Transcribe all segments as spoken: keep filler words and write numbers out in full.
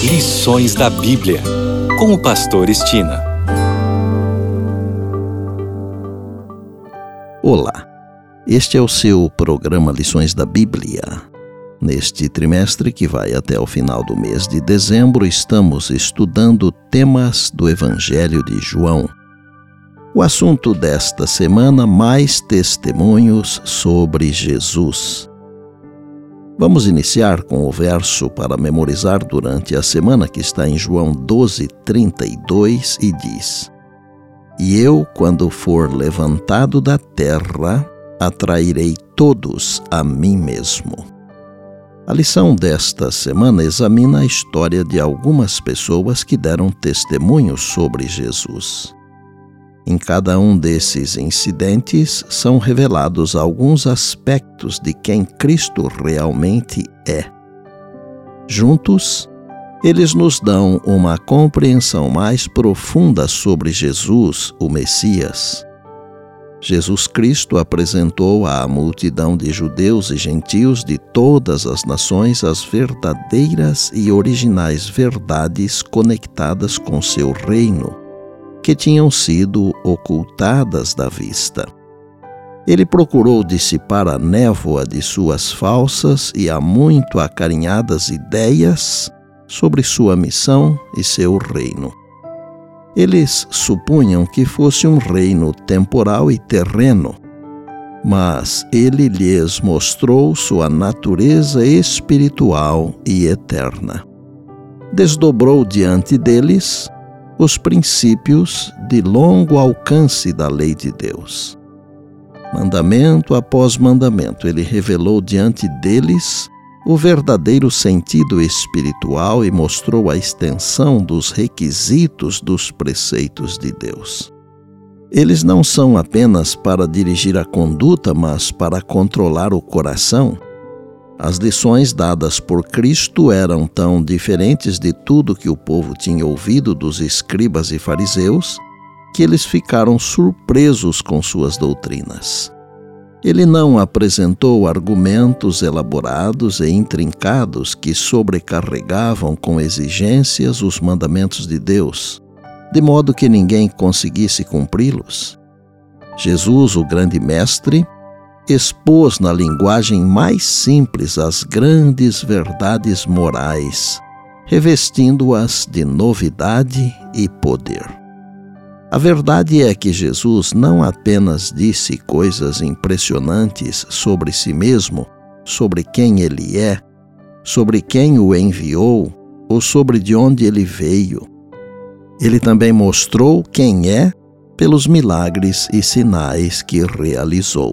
Lições da Bíblia, com o pastor Estina. Olá, este é o seu programa Lições da Bíblia. Neste trimestre, que vai até o final do mês de dezembro, estamos estudando temas do Evangelho de João. O assunto desta semana: mais testemunhos sobre Jesus. Vamos iniciar com o verso para memorizar durante a semana, que está em João doze, trinta e dois, e diz: E eu, quando for levantado da terra, atrairei todos a mim mesmo. A lição desta semana examina a história de algumas pessoas que deram testemunho sobre Jesus. Em cada um desses incidentes são revelados alguns aspectos de quem Cristo realmente é. Juntos, eles nos dão uma compreensão mais profunda sobre Jesus, o Messias. Jesus Cristo apresentou à multidão de judeus e gentios de todas as nações as verdadeiras e originais verdades conectadas com seu reino, que tinham sido ocultadas da vista. Ele procurou dissipar a névoa de suas falsas e há muito acarinhadas ideias sobre sua missão e seu reino. Eles supunham que fosse um reino temporal e terreno, mas ele lhes mostrou sua natureza espiritual e eterna. Desdobrou diante deles os princípios de longo alcance da lei de Deus. Mandamento após mandamento, ele revelou diante deles o verdadeiro sentido espiritual e mostrou a extensão dos requisitos dos preceitos de Deus. Eles não são apenas para dirigir a conduta, mas para controlar o coração. As lições dadas por Cristo eram tão diferentes de tudo que o povo tinha ouvido dos escribas e fariseus, que eles ficaram surpresos com suas doutrinas. Ele não apresentou argumentos elaborados e intrincados que sobrecarregavam com exigências os mandamentos de Deus, de modo que ninguém conseguisse cumpri-los. Jesus, o grande mestre, expôs na linguagem mais simples as grandes verdades morais, revestindo-as de novidade e poder. A verdade é que Jesus não apenas disse coisas impressionantes sobre si mesmo, sobre quem ele é, sobre quem o enviou ou sobre de onde ele veio. Ele também mostrou quem é pelos milagres e sinais que realizou.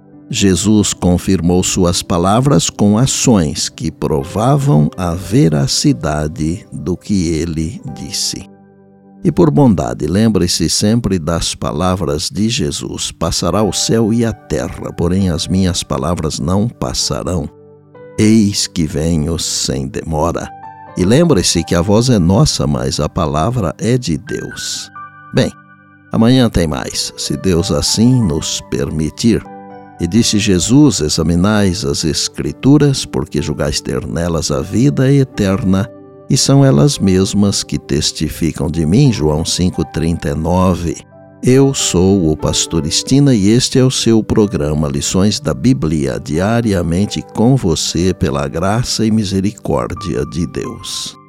Jesus confirmou suas palavras com ações que provavam a veracidade do que ele disse. E por bondade, lembre-se sempre das palavras de Jesus: passará o céu e a terra, porém as minhas palavras não passarão. Eis que venho sem demora. E lembre-se que a voz é nossa, mas a palavra é de Deus. Bem, amanhã tem mais, se Deus assim nos permitir. E disse Jesus: examinais as Escrituras, porque julgais ter nelas a vida eterna, e são elas mesmas que testificam de mim. João cinco, trinta e nove. Eu sou o pastor Estina e este é o seu programa Lições da Bíblia, diariamente com você pela graça e misericórdia de Deus.